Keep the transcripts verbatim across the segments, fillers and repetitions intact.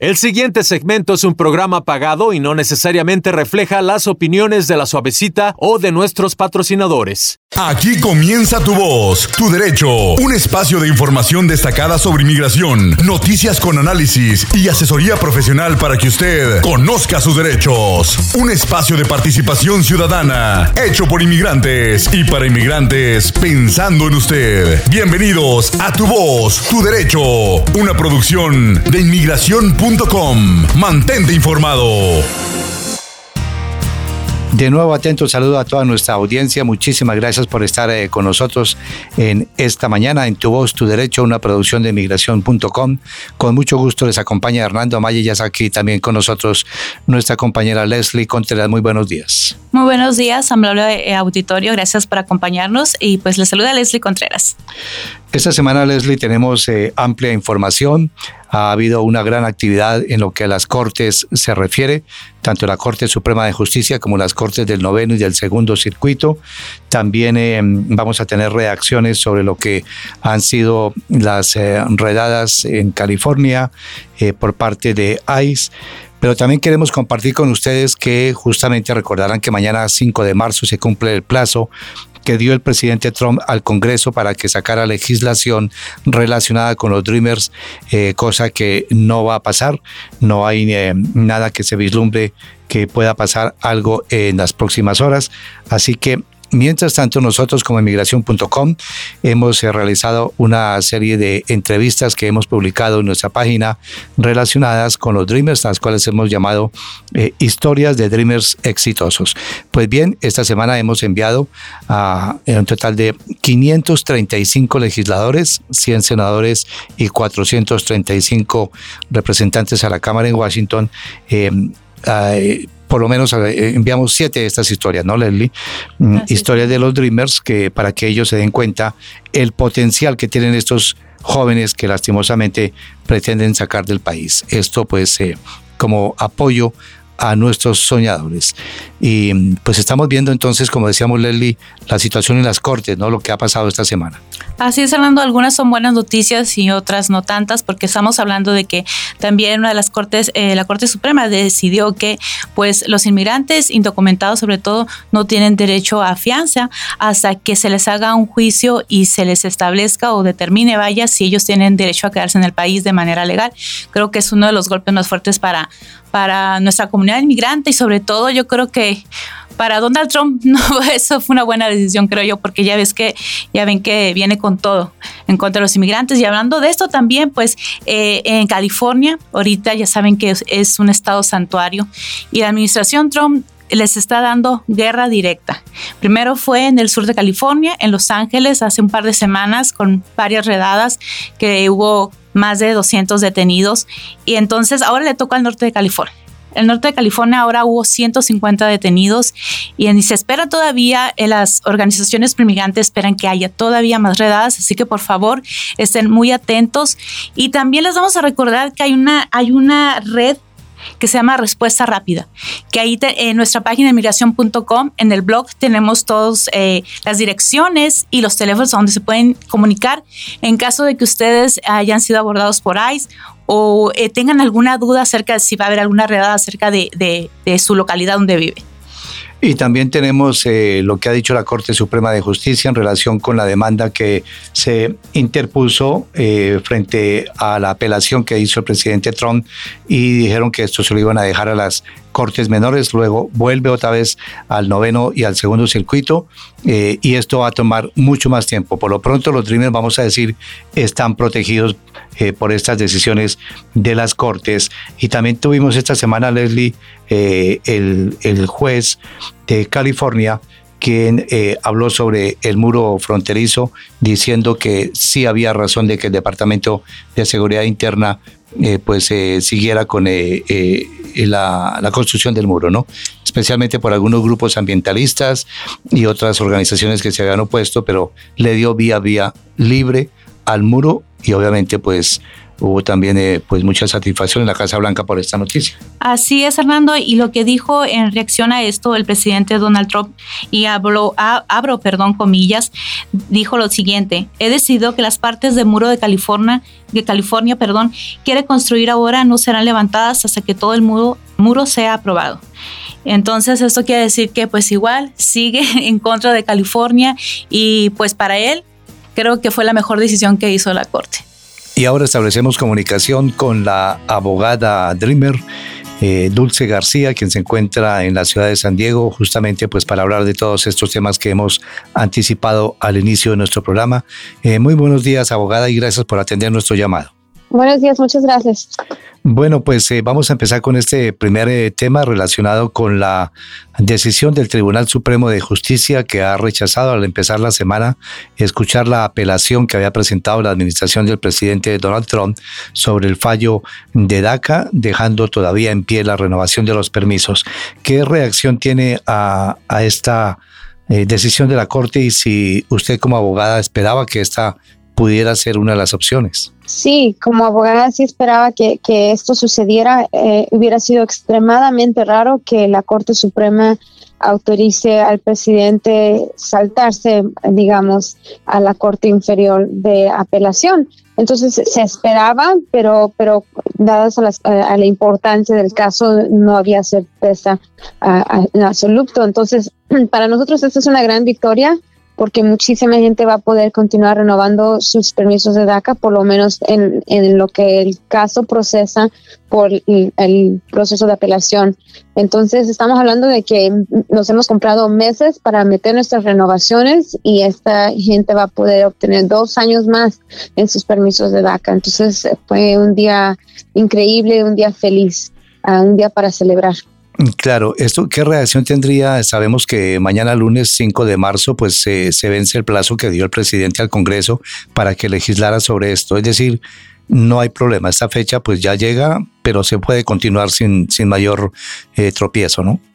El siguiente segmento es un programa pagado y no necesariamente refleja las opiniones de La Suavecita o de nuestros patrocinadores. Aquí comienza Tu Voz, Tu Derecho, un espacio de información destacada sobre inmigración, noticias con análisis y asesoría profesional para que usted conozca sus derechos. Un espacio de participación ciudadana, hecho por inmigrantes y para inmigrantes pensando en usted. Bienvenidos a Tu Voz, Tu Derecho, una producción de inmigración punto com. Mantente informado. De nuevo, atento saludo a toda nuestra audiencia. Muchísimas gracias por estar eh, con nosotros en esta mañana en Tu Voz, Tu Derecho, una producción de inmigración punto com. Con mucho gusto les acompaña Hernando Amaya y ya está aquí también con nosotros nuestra compañera Leslie Contreras. Muy buenos días. Muy buenos días, amable auditorio. Gracias por acompañarnos y pues les saluda Leslie Contreras. Esta semana, Leslie, tenemos eh, amplia información. Ha habido una gran actividad en lo que a las Cortes se refiere, tanto la Corte Suprema de Justicia como las Cortes del Noveno y del Segundo Circuito. También eh, vamos a tener reacciones sobre lo que han sido las eh, redadas en California eh, por parte de I C E. Pero también queremos compartir con ustedes que justamente recordarán que mañana cinco de marzo se cumple el plazo que dio el presidente Trump al Congreso para que sacara legislación relacionada con los Dreamers, eh, cosa que no va a pasar. No hay eh, nada que se vislumbre que pueda pasar algo en las próximas horas. Así que, mientras tanto, nosotros como inmigración punto com hemos eh, realizado una serie de entrevistas que hemos publicado en nuestra página relacionadas con los Dreamers, las cuales hemos llamado eh, historias de Dreamers exitosos. Pues bien, esta semana hemos enviado a un total de quinientos treinta y cinco legisladores, cien senadores y cuatrocientos treinta y cinco representantes a la Cámara en Washington. Eh, eh, Por lo menos enviamos siete de estas historias, ¿no, Leslie? Así historias es. De los Dreamers, que para que ellos se den cuenta el potencial que tienen estos jóvenes que lastimosamente pretenden sacar del país. Esto pues eh, como apoyo a nuestros soñadores. Y pues estamos viendo entonces, como decíamos, Leslie, la situación en las Cortes, ¿no? Lo que ha pasado esta semana. Así es, Fernando, algunas son buenas noticias y otras no tantas, porque estamos hablando de que también una de las Cortes, eh, la Corte Suprema decidió que pues los inmigrantes indocumentados sobre todo no tienen derecho a fianza hasta que se les haga un juicio y se les establezca o determine, vaya, si ellos tienen derecho a quedarse en el país de manera legal. Creo que es uno de los golpes más fuertes para, para nuestra comunidad inmigrante y sobre todo yo creo que para Donald Trump no, eso fue una buena decisión, creo yo, porque ya ves que ya ven que viene con todo en contra de los inmigrantes. Y hablando de esto también, pues eh, en California, ahorita ya saben que es, es un estado santuario y la administración Trump les está dando guerra directa. Primero fue en el sur de California, en Los Ángeles, hace un par de semanas con varias redadas que hubo más de doscientos detenidos y entonces ahora le toca al norte de California. El norte de California ahora hubo ciento cincuenta detenidos y se espera todavía, las organizaciones promigrantes esperan que haya todavía más redadas, así que por favor estén muy atentos. Y también les vamos a recordar que hay una, hay una red que se llama Respuesta Rápida, que ahí te, en nuestra página de inmigración punto com, en el blog tenemos todas eh, las direcciones y los teléfonos donde se pueden comunicar en caso de que ustedes hayan sido abordados por I C E o eh, tengan alguna duda acerca de si va a haber alguna redada acerca de, de, de su localidad donde vive. Y también tenemos eh, lo que ha dicho la Corte Suprema de Justicia en relación con la demanda que se interpuso eh, frente a la apelación que hizo el presidente Trump y dijeron que esto se lo iban a dejar a las Cortes menores, luego vuelve otra vez al noveno y al segundo circuito eh, y esto va a tomar mucho más tiempo. Por lo pronto los Dreamers, vamos a decir, están protegidos eh, por estas decisiones de las Cortes. Y también tuvimos esta semana, Leslie, eh, el, el juez de California quien eh, habló sobre el muro fronterizo, diciendo que sí había razón de que el Departamento de Seguridad Interna eh, pues eh, siguiera con eh, eh, la, la construcción del muro, ¿no? Especialmente por algunos grupos ambientalistas y otras organizaciones que se habían opuesto, pero le dio vía vía libre al muro y obviamente pues hubo también eh, pues mucha satisfacción en la Casa Blanca por esta noticia. Así es, Fernando, y lo que dijo en reacción a esto el presidente Donald Trump, y habló, a, abro perdón, comillas, dijo lo siguiente: he decidido que las partes del muro de California, de California, perdón, quiere construir ahora no serán levantadas hasta que todo el muro, muro sea aprobado. Entonces esto quiere decir que pues igual sigue en contra de California, y pues para él creo que fue la mejor decisión que hizo la Corte. Y ahora establecemos comunicación con la abogada Dreamer, eh, Dulce García, quien se encuentra en la ciudad de San Diego, justamente pues para hablar de todos estos temas que hemos anticipado al inicio de nuestro programa. Eh, muy buenos días, abogada, y gracias por atender nuestro llamado. Buenos días, muchas gracias. Bueno, pues eh, vamos a empezar con este primer eh, tema relacionado con la decisión del Tribunal Supremo de Justicia, que ha rechazado al empezar la semana escuchar la apelación que había presentado la administración del presidente Donald Trump sobre el fallo de DACA, dejando todavía en pie la renovación de los permisos. ¿Qué reacción tiene a, a esta eh, decisión de la Corte, y si usted como abogada esperaba que esta pudiera ser una de las opciones? Sí, como abogada sí esperaba que, que esto sucediera. Eh, hubiera sido extremadamente raro que la Corte Suprema autorice al presidente saltarse, digamos, a la Corte Inferior de Apelación. Entonces se esperaba, pero pero dadas a, las, a la importancia del caso, no había certeza uh, en absoluto. Entonces, para nosotros esto es una gran victoria, porque muchísima gente va a poder continuar renovando sus permisos de DACA, por lo menos en, en lo que el caso procesa por el, el proceso de apelación. Entonces, estamos hablando de que nos hemos comprado meses para meter nuestras renovaciones, y esta gente va a poder obtener dos años más en sus permisos de DACA. Entonces, fue un día increíble, un día feliz, uh, un día para celebrar. Claro, esto, ¿qué reacción tendría? Sabemos que mañana lunes cinco de marzo pues eh, se vence el plazo que dio el presidente al Congreso para que legislara sobre esto. Es decir, no hay problema, esta fecha pues ya llega, pero se puede continuar sin, sin mayor eh, tropiezo, ¿no?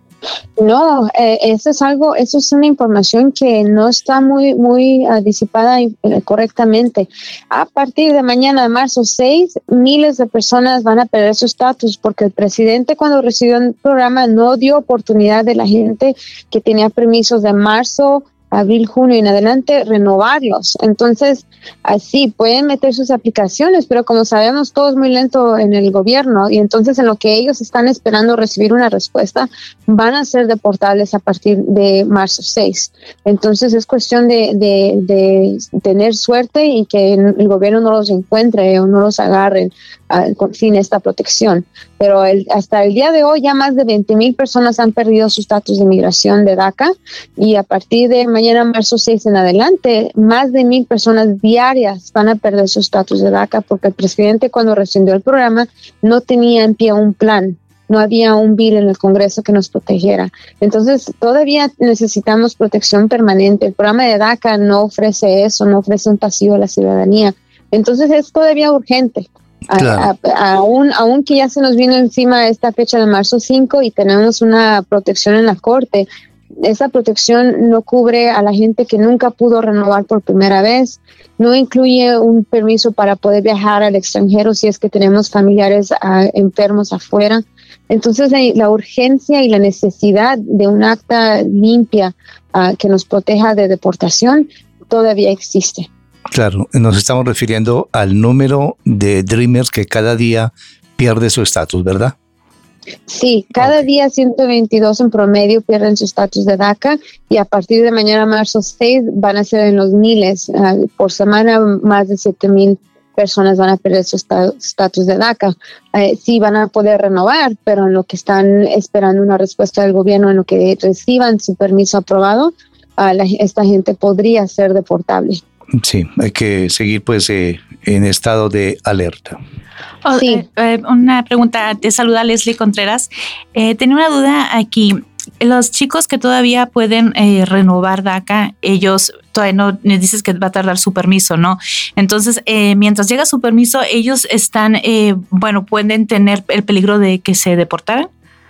No, eh, eso es algo, eso es una información que no está muy, muy uh, disipada eh, correctamente. A partir de mañana, marzo seis, miles de personas van a perder su estatus, porque el presidente, cuando recibió el programa, no dio oportunidad de la gente que tenía permisos de marzo, abril, junio y en adelante, renovarlos. Entonces, así pueden meter sus aplicaciones, pero como sabemos, todo es muy lento en el gobierno, y entonces en lo que ellos están esperando recibir una respuesta, van a ser deportables a partir de marzo seis. Entonces es cuestión de, de, de tener suerte y que el gobierno no los encuentre o no los agarre uh, sin esta protección. Pero el, hasta el día de hoy ya más de veinte mil personas han perdido su estatus de migración de DACA, y a partir de mañana, marzo seis en adelante, más de mil personas diarias van a perder su estatus de DACA, porque el presidente, cuando rescindió el programa, no tenía en pie un plan. No había un bill en el Congreso que nos protegiera. Entonces, todavía necesitamos protección permanente. El programa de DACA no ofrece eso, no ofrece un pasillo a la ciudadanía. Entonces, es todavía urgente. Claro. A, a, aún, aún que ya se nos vino encima esta fecha de marzo cinco y tenemos una protección en la Corte, esa protección no cubre a la gente que nunca pudo renovar por primera vez, no incluye un permiso para poder viajar al extranjero si es que tenemos familiares uh, enfermos afuera. Entonces, la, la urgencia y la necesidad de un acta limpia uh, que nos proteja de deportación todavía existe. Claro, nos estamos refiriendo al número de Dreamers que cada día pierde su estatus, ¿verdad? Sí, cada okay. día ciento veintidós en promedio pierden su estatus de DACA, y a partir de mañana, marzo seis, van a ser en los miles. Uh, por semana, más de siete mil personas van a perder su estatus de DACA. Uh, sí van a poder renovar, pero en lo que están esperando una respuesta del gobierno, en lo que reciban su permiso aprobado, uh, la, esta gente podría ser deportable. Sí, hay que seguir pues eh, en estado de alerta. Oh, sí. eh, eh, una pregunta, te saluda Leslie Contreras. Eh, tenía una duda aquí. Los chicos que todavía pueden eh, renovar DACA, ellos todavía no, les dices que va a tardar su permiso, ¿no? Entonces, eh, mientras llega su permiso, ellos están, eh, bueno, pueden tener el peligro de que se deportaran.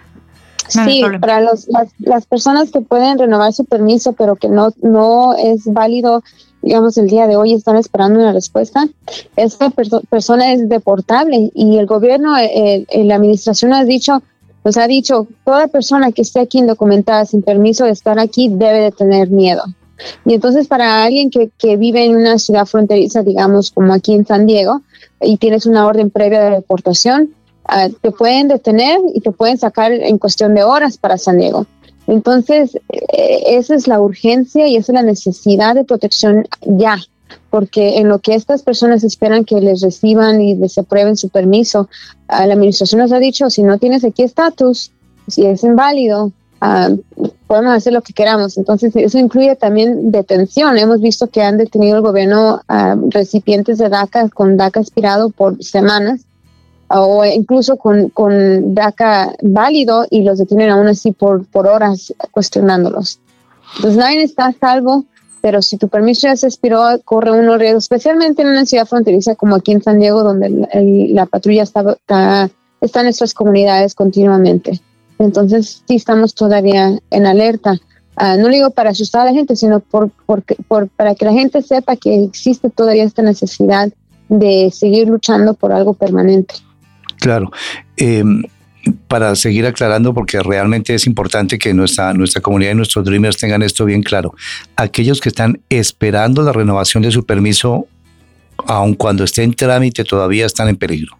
No, sí, no para los, las, las personas que pueden renovar su permiso, pero que no, no es válido digamos, el día de hoy están esperando una respuesta, esta perso- persona es deportable y el gobierno, eh, eh, la administración ha dicho, nos ha dicho, toda persona que esté aquí indocumentada sin permiso de estar aquí debe de tener miedo. Y entonces para alguien que, que vive en una ciudad fronteriza, digamos, como aquí en San Diego, y tienes una orden previa de deportación, uh, te pueden detener y te pueden sacar en cuestión de horas para San Diego. Entonces, eh, esa es la urgencia y esa es la necesidad de protección ya, porque en lo que estas personas esperan que les reciban y les aprueben su permiso, uh, la administración nos ha dicho, si no tienes aquí estatus, si es inválido, uh, podemos hacer lo que queramos. Entonces, eso incluye también detención. Hemos visto que han detenido el gobierno uh, recipientes de DACA con DACA expirado por semanas, o incluso con, con DACA válido y los detienen aún así por, por horas cuestionándolos. Entonces nadie está a salvo, pero si tu permiso ya se expiró, corre uno riesgo, especialmente en una ciudad fronteriza como aquí en San Diego, donde el, el, la patrulla está, está, está en nuestras comunidades continuamente. Entonces sí estamos todavía en alerta. Uh, no digo para asustar a la gente, sino por, por, por, para que la gente sepa que existe todavía esta necesidad de seguir luchando por algo permanente. Claro. Eh, para seguir aclarando, porque realmente es importante que nuestra, nuestra comunidad y nuestros Dreamers tengan esto bien claro. Aquellos que están esperando la renovación de su permiso, aun cuando esté en trámite, todavía están en peligro.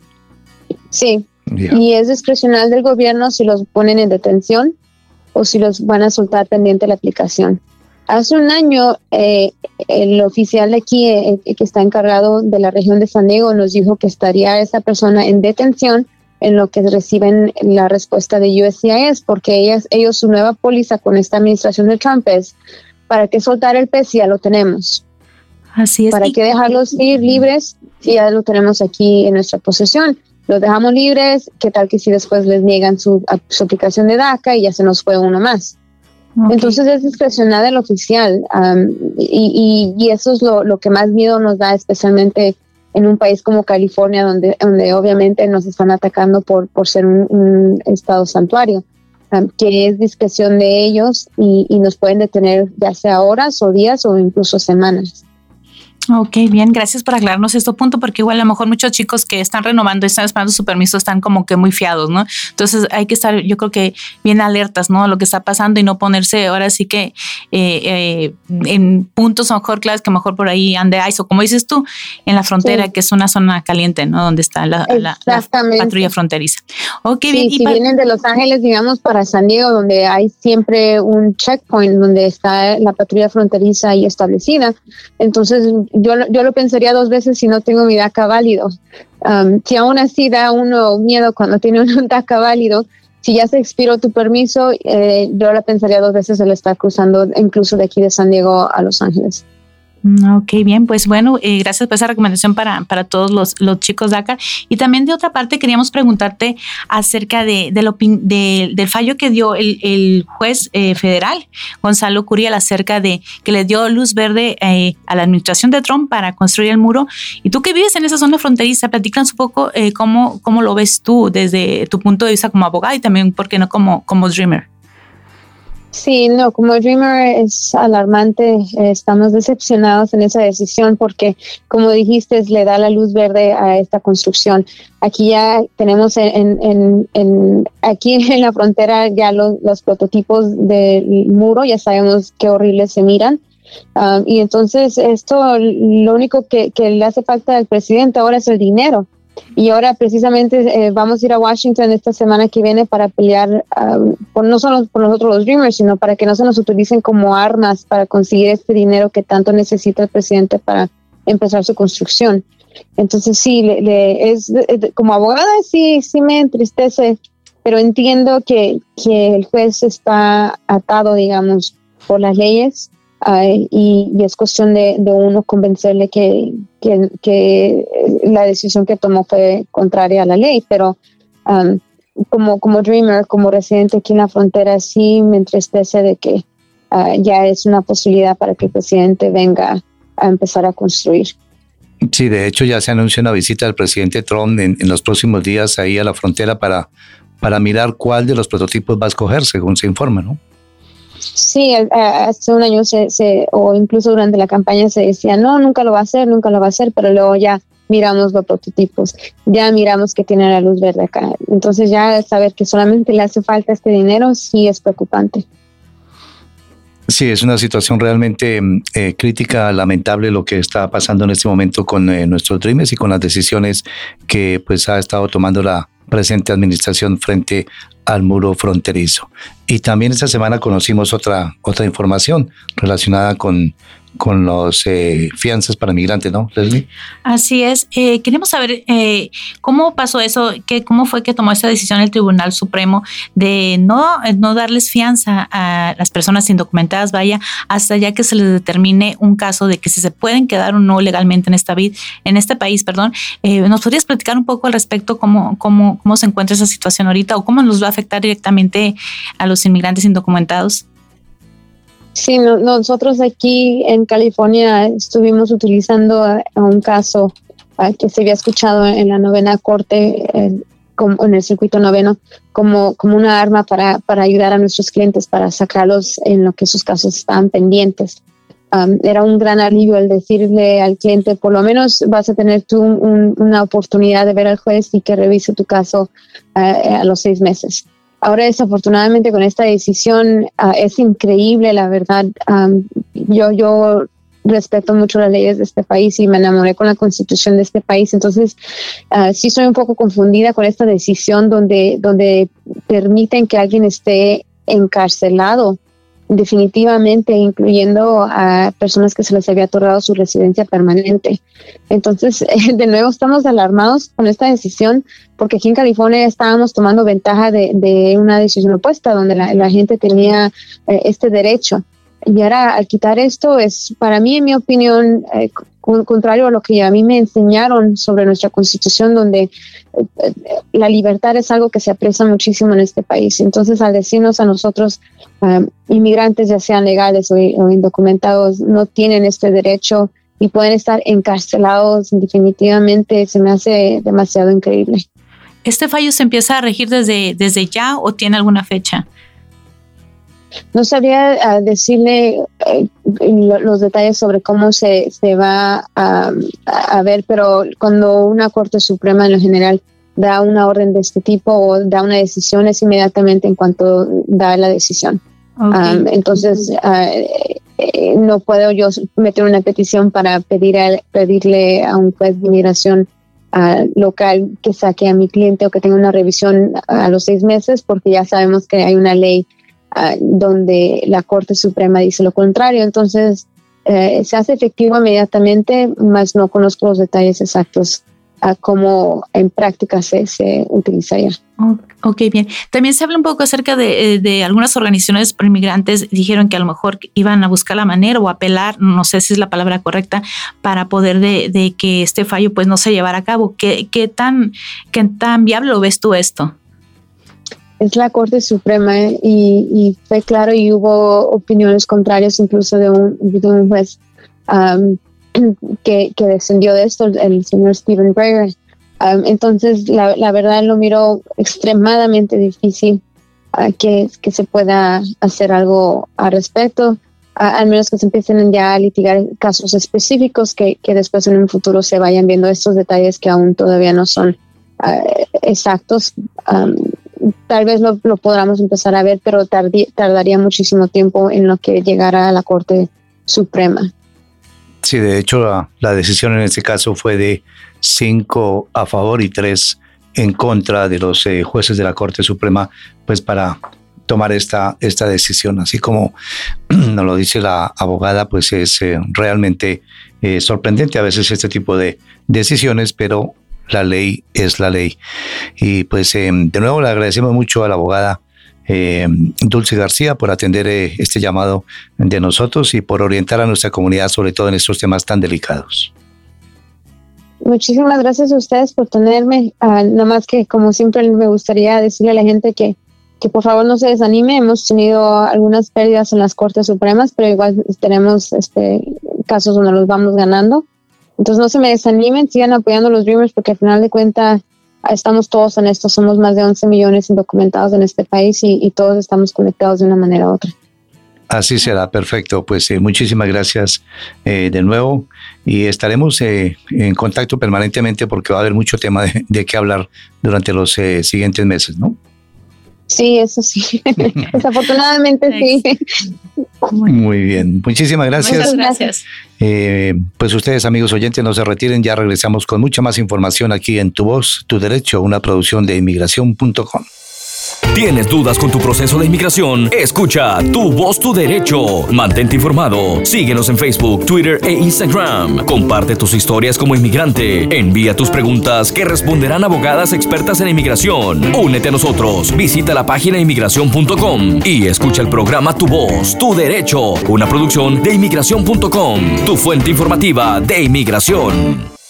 Sí, yeah. Y es discrecional del gobierno si los ponen en detención o si los van a soltar pendiente la aplicación. Hace un año, eh, el oficial de aquí, eh, que está encargado de la región de San Diego, nos dijo que estaría esa persona en detención en lo que reciben la respuesta de U S C I S, porque ellas, ellos, su nueva póliza con esta administración de Trump es, ¿para qué soltar el pez si ya lo tenemos? Así es. ¿Para qué dejarlos ir libres si ya lo tenemos aquí en nuestra posesión? Los dejamos libres, ¿qué tal que si después les niegan su, su aplicación de DACA y ya se nos fue uno más? Okay. Entonces es discrecional del oficial um, y, y, y eso es lo, lo que más miedo nos da, especialmente en un país como California, donde, donde obviamente nos están atacando por, por ser un, un estado santuario, um, que es discreción de ellos y, y nos pueden detener ya sea horas o días o incluso semanas. Ok, bien, gracias por aclararnos este punto, porque igual a lo mejor muchos chicos que están renovando y están esperando su permiso están como que muy fiados, ¿no? Entonces hay que estar, yo creo que bien alertas, ¿no? A lo que está pasando y no ponerse ahora sí que eh, eh, en puntos a lo mejor claves que a lo mejor por ahí ande ice, o como dices tú, en la frontera, sí, que es una zona caliente, ¿no? Donde está la, la, la patrulla fronteriza. Ok, sí, bien. Si y pa- vienen de Los Ángeles, digamos, para San Diego, donde hay siempre un checkpoint donde está la patrulla fronteriza ahí establecida, entonces Yo, yo lo pensaría dos veces si no tengo mi DACA válido. Um, si aún así da uno miedo cuando tiene un DACA válido, si ya se expiró tu permiso, eh, yo lo pensaría dos veces el estar cruzando incluso de aquí de San Diego a Los Ángeles. Ok, bien, pues bueno, eh, gracias por esa recomendación para, para todos los, los chicos DACA. Y también de otra parte queríamos preguntarte acerca de, de, opin- de del fallo que dio el, el juez eh, federal, Gonzalo Curiel, acerca de que le dio luz verde eh, a la administración de Trump para construir el muro. Y tú que vives en esa zona fronteriza, platícanos un poco eh, cómo, cómo lo ves tú desde tu punto de vista como abogado y también, ¿por qué no, como, como Dreamer? Sí, no, como Dreamer es alarmante, eh, estamos decepcionados en esa decisión porque, como dijiste, le da la luz verde a esta construcción. Aquí ya tenemos en, en, en aquí en la frontera ya los, los prototipos del muro, ya sabemos qué horribles se miran. Um, y entonces esto, lo único que, que le hace falta al presidente ahora es el dinero. Y ahora precisamente eh, vamos a ir a Washington esta semana que viene para pelear, uh, por, no solo por nosotros los Dreamers, sino para que no se nos utilicen como armas para conseguir este dinero que tanto necesita el presidente para empezar su construcción. Entonces sí, le, le, es, es, como abogada sí, sí me entristece, pero entiendo que, que el juez está atado, digamos, por las leyes. Uh, y, y es cuestión de, de uno convencerle que, que, que la decisión que tomó fue contraria a la ley, pero um, como, como Dreamer, como residente aquí en la frontera, sí me entristece de que uh, ya es una posibilidad para que el presidente venga a empezar a construir. Sí, de hecho ya se anuncia una visita del presidente Trump en, en los próximos días ahí a la frontera para, para mirar cuál de los prototipos va a escoger, según se informa, ¿no? Sí, hace un año se, se, o incluso durante la campaña se decía, no, nunca lo va a hacer, nunca lo va a hacer, pero luego ya miramos los prototipos, ya miramos que tiene la luz verde acá. Entonces ya saber que solamente le hace falta este dinero sí es preocupante. Sí, es una situación realmente eh, crítica, lamentable lo que está pasando en este momento con eh, nuestros Dreamers y con las decisiones que pues ha estado tomando la presente administración frente al muro fronterizo. Y también esta semana conocimos otra, otra información relacionada con, con los eh, fianzas para migrantes, ¿no, Leslie? Así es. Eh, queremos saber eh, cómo pasó eso, que, cómo fue que tomó esa decisión el Tribunal Supremo de no, no darles fianza a las personas indocumentadas, vaya, hasta ya que se les determine un caso de que si se pueden quedar o no legalmente en esta vid, en este país, perdón. Eh, ¿Nos podrías platicar un poco al respecto cómo, cómo, cómo se encuentra esa situación ahorita o cómo nos va a afectar directamente a los inmigrantes indocumentados? Sí, no, nosotros aquí en California estuvimos utilizando a, a un caso a, que se había escuchado en la novena corte, eh, como, en el circuito noveno, como, como una arma para, para ayudar a nuestros clientes, para sacarlos en lo que sus casos estaban pendientes. Um, era un gran alivio el decirle al cliente, por lo menos vas a tener tú un, un, una oportunidad de ver al juez y que revise tu caso uh, a los seis meses. Ahora, desafortunadamente, con esta decisión uh, es increíble, la verdad. Um, yo, yo respeto mucho las leyes de este país y me enamoré con la constitución de este país. Entonces, uh, sí soy un poco confundida con esta decisión donde, donde permiten que alguien esté encarcelado definitivamente, incluyendo a personas que se les había otorgado su residencia permanente. Entonces, de nuevo estamos alarmados con esta decisión porque aquí en California estábamos tomando ventaja de, de una decisión opuesta donde la, la gente tenía eh, este derecho. Y ahora, al quitar esto, es para mí, en mi opinión, eh, contrario a lo que a mí me enseñaron sobre nuestra Constitución, donde eh, la libertad es algo que se aprecia muchísimo en este país. Entonces, al decirnos a nosotros, um, inmigrantes, ya sean legales o, o indocumentados, no tienen este derecho y pueden estar encarcelados definitivamente, se me hace demasiado increíble. ¿Este fallo se empieza a regir desde, desde ya o tiene alguna fecha? No sabría uh, decirle uh, lo, los detalles sobre cómo se, se va a, a ver, pero cuando una Corte Suprema en lo general da una orden de este tipo o da una decisión, es inmediatamente en cuanto da la decisión. Okay. Um, entonces, uh, eh, no puedo yo meter una petición para pedir a, pedirle a un juez de inmigración uh, local que saque a mi cliente o que tenga una revisión a los seis meses, porque ya sabemos que hay una ley Uh, donde la Corte Suprema dice lo contrario. Entonces eh, se hace efectivo inmediatamente, mas no conozco los detalles exactos a uh, cómo en práctica se, se utilizaría. Ok, bien. También se habla un poco acerca de, de algunas organizaciones pro inmigrantes, dijeron que a lo mejor iban a buscar la manera o apelar, no sé si es la palabra correcta, para poder de, de que este fallo pues no se llevara a cabo. ¿Qué, qué tan, qué tan viable lo ves tú esto? Es la Corte Suprema ¿eh? y, y fue claro y hubo opiniones contrarias incluso de un, de un juez um, que, que descendió de esto, el señor Stephen Breyer. Um, entonces, la, la verdad lo miro extremadamente difícil uh, que, que se pueda hacer algo al respecto, uh, al menos que se empiecen ya a litigar casos específicos que, que después en un futuro se vayan viendo estos detalles que aún todavía no son uh, exactos. Um, Tal vez lo, lo podamos empezar a ver, pero tardi, tardaría muchísimo tiempo en lo que llegara a la Corte Suprema. Sí, de hecho, la, la decisión en este caso fue de cinco a favor y tres en contra de los eh, jueces de la Corte Suprema, pues para tomar esta, esta decisión. Así como nos lo dice la abogada, pues es eh, realmente eh, sorprendente a veces este tipo de decisiones, pero la ley es la ley. Y pues eh, de nuevo le agradecemos mucho a la abogada eh, Dulce García por atender eh, este llamado de nosotros y por orientar a nuestra comunidad, sobre todo en estos temas tan delicados. Muchísimas gracias a ustedes por tenerme. Uh, nada más que, como siempre, me gustaría decirle a la gente que, que por favor no se desanime. Hemos tenido algunas pérdidas en las Cortes Supremas, pero igual tenemos este, casos donde los vamos ganando. Entonces no se me desanimen, sigan apoyando a los Dreamers porque al final de cuentas estamos todos en esto, somos más de once millones indocumentados en este país y, y todos estamos conectados de una manera u otra. Así será, perfecto. Pues eh, muchísimas gracias eh, de nuevo y estaremos eh, en contacto permanentemente porque va a haber mucho tema de, de qué hablar durante los eh, siguientes meses, ¿no? Sí, eso sí. Desafortunadamente sí. Muy bien, muchísimas gracias. Muchas gracias. Eh, pues ustedes, amigos oyentes, no se retiren, ya regresamos con mucha más información aquí en Tu Voz, Tu Derecho, una producción de inmigración punto com. ¿Tienes dudas con tu proceso de inmigración? Escucha Tu Voz, Tu Derecho. Mantente informado. Síguenos en Facebook, Twitter e Instagram. Comparte tus historias como inmigrante. Envía tus preguntas que responderán abogadas expertas en inmigración. Únete a nosotros. Visita la página inmigración punto com y escucha el programa Tu Voz, Tu Derecho, una producción de inmigración punto com, tu fuente informativa de inmigración.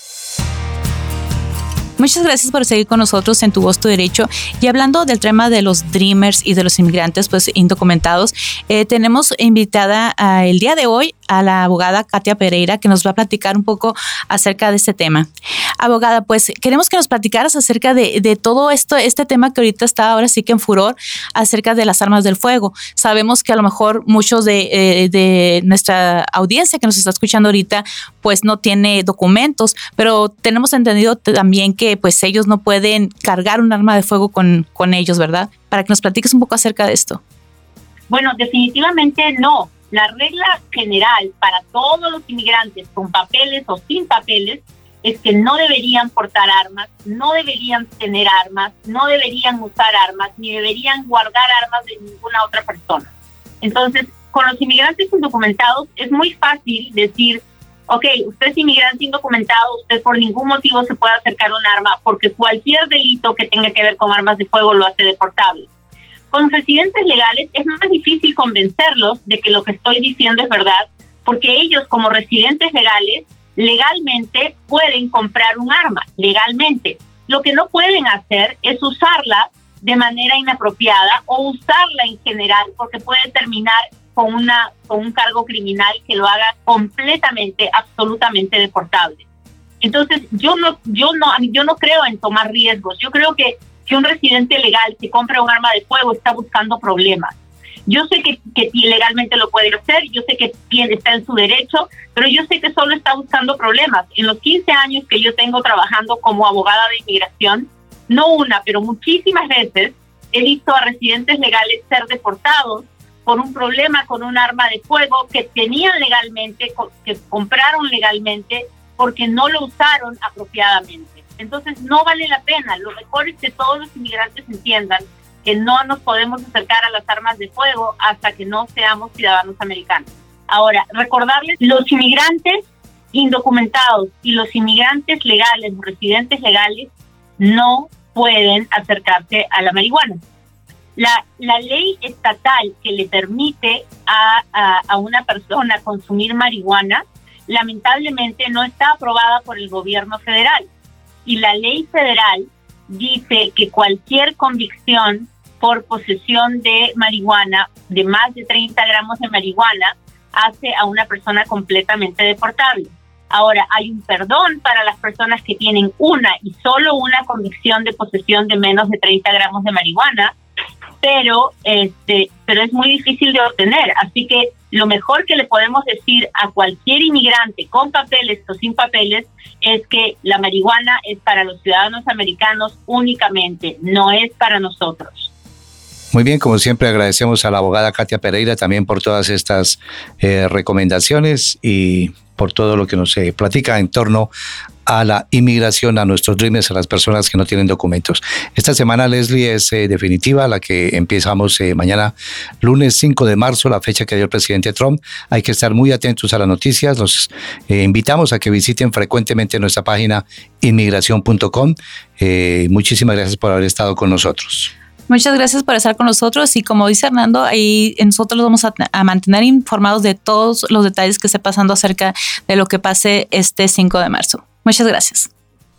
Muchas gracias por seguir con nosotros en Tu Voz, Tu Derecho. Y hablando del tema de los Dreamers y de los inmigrantes pues indocumentados, eh, tenemos invitada uh, el día de hoy a la abogada Katia Pereira, que nos va a platicar un poco acerca de este tema. Abogada, pues queremos que nos platicaras acerca de, de todo esto, este tema que ahorita está ahora sí que en furor, acerca de las armas del fuego. Sabemos que a lo mejor muchos de, eh, de nuestra audiencia que nos está escuchando ahorita, pues no tiene documentos, pero tenemos entendido también que pues ellos no pueden cargar un arma de fuego con, con ellos, ¿verdad? Para que nos platiques un poco acerca de esto. Bueno, definitivamente no. La regla general para todos los inmigrantes con papeles o sin papeles es que no deberían portar armas, no deberían tener armas, no deberían usar armas, ni deberían guardar armas de ninguna otra persona. Entonces, con los inmigrantes indocumentados es muy fácil decir, ok, usted es inmigrante indocumentado, usted por ningún motivo se puede acercar a un arma porque cualquier delito que tenga que ver con armas de fuego lo hace deportable. Con residentes legales es más difícil convencerlos de que lo que estoy diciendo es verdad, porque ellos como residentes legales, legalmente pueden comprar un arma, legalmente. Lo que no pueden hacer es usarla de manera inapropiada o usarla en general, porque puede terminar con una con un cargo criminal que lo haga completamente, absolutamente deportable. Entonces, yo no yo no yo no creo en tomar riesgos. Yo creo que que un residente legal que compra un arma de fuego está buscando problemas. Yo sé que, que legalmente lo puede hacer, yo sé que está en su derecho, pero yo sé que solo está buscando problemas. En los quince años que yo tengo trabajando como abogada de inmigración, no una, pero muchísimas veces he visto a residentes legales ser deportados por un problema con un arma de fuego que tenían legalmente, que compraron legalmente, porque no lo usaron apropiadamente. Entonces no vale la pena. Lo mejor es que todos los inmigrantes entiendan que no nos podemos acercar a las armas de fuego hasta que no seamos ciudadanos americanos. Ahora, recordarles, los inmigrantes indocumentados y los inmigrantes legales, los residentes legales, no pueden acercarse a la marihuana. La, la ley estatal que le permite a, a, a una persona consumir marihuana, lamentablemente no está aprobada por el gobierno federal. Y la ley federal dice que cualquier convicción por posesión de marihuana, de más de treinta gramos de marihuana, hace a una persona completamente deportable. Ahora, hay un perdón para las personas que tienen una y solo una convicción de posesión de menos de treinta gramos de marihuana, pero, este, pero es muy difícil de obtener. Así que lo mejor que le podemos decir a cualquier inmigrante con papeles o sin papeles es que la marihuana es para los ciudadanos americanos únicamente, no es para nosotros. Muy bien, como siempre agradecemos a la abogada Katia Pereira también por todas estas eh, recomendaciones y por todo lo que nos eh, platica en torno a la inmigración, a nuestros dreamers, a las personas que no tienen documentos. Esta semana, Leslie, es eh, definitiva, la que empezamos eh, mañana, lunes cinco de marzo, la fecha que dio el presidente Trump. Hay que estar muy atentos a las noticias. Los eh, invitamos a que visiten frecuentemente nuestra página inmigración punto com. Eh, muchísimas gracias por haber estado con nosotros. Muchas gracias por estar con nosotros y como dice Hernando, ahí nosotros los vamos a, a mantener informados de todos los detalles que esté pasando acerca de lo que pase este cinco de marzo. Muchas gracias.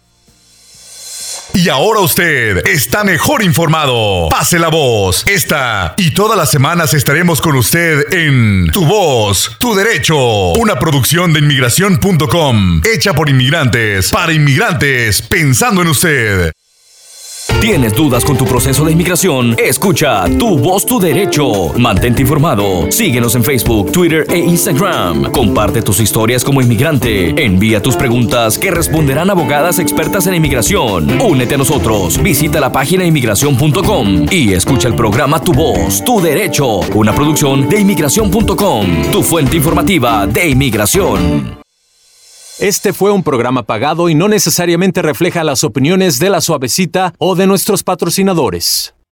Y ahora usted está mejor informado. Pase la voz. Esta y todas las semanas estaremos con usted en Tu Voz, Tu Derecho, una producción de inmigración punto com, hecha por inmigrantes, para inmigrantes, pensando en usted. ¿Tienes dudas con tu proceso de inmigración? Escucha Tu Voz, Tu Derecho. Mantente informado. Síguenos en Facebook, Twitter e Instagram. Comparte tus historias como inmigrante. Envía tus preguntas que responderán abogadas expertas en inmigración. Únete a nosotros. Visita la página inmigración punto com y escucha el programa Tu Voz, Tu Derecho. Una producción de inmigración punto com, tu fuente informativa de inmigración. Este fue un programa pagado y no necesariamente refleja las opiniones de La Suavecita o de nuestros patrocinadores.